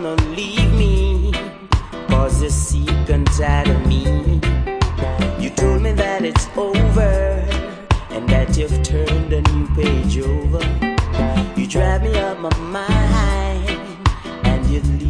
gonna leave me, cause you're sick and tired of me. You told me that it's over, and that you've turned a new page over. You drive me up my mind, and you leave